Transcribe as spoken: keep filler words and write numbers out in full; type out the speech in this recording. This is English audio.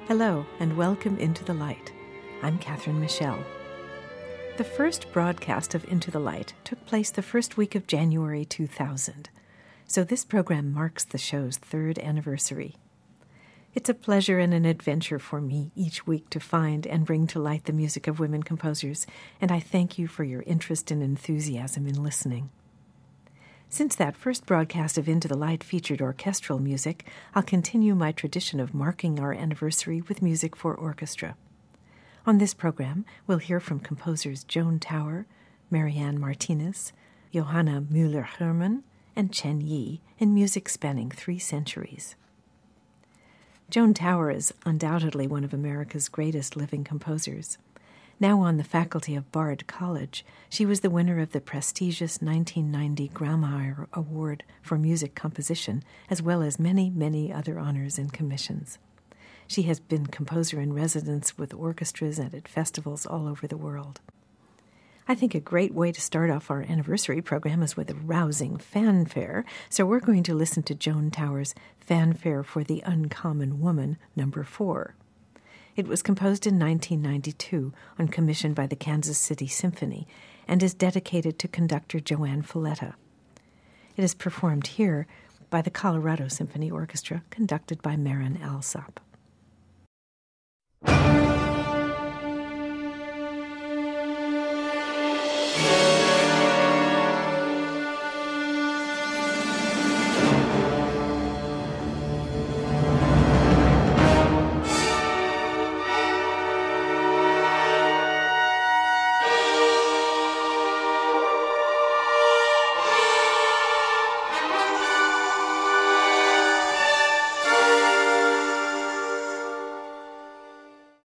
Hello, and welcome Into the Light. I'm Catherine Michelle. The first broadcast of Into the Light took place the first week of January two thousand, so this program marks the show's third anniversary. It's a pleasure and an adventure for me each week to find and bring to light the music of women composers, and I thank you for your interest and enthusiasm in listening. Since that first broadcast of Into the Light featured orchestral music, I'll continue my tradition of marking our anniversary with music for orchestra. On this program, we'll hear from composers Joan Tower, Marianne Martinez, Johanna Müller-Hermann, and Chen Yi in music spanning three centuries. Joan Tower is undoubtedly one of America's greatest living composers. Now on the faculty of Bard College, she was the winner of the prestigious nineteen ninety Grawemeyer Award for Music Composition, as well as many, many other honors and commissions. She has been composer in residence with orchestras and at festivals all over the world. I think a great way to start off our anniversary program is with a rousing fanfare, so we're going to listen to Joan Tower's Fanfare for the Uncommon Woman, number four. It was composed in nineteen ninety-two on commission by the Kansas City Symphony and is dedicated to conductor Joanne Falletta. It is performed here by the Colorado Symphony Orchestra, conducted by Marin Alsop.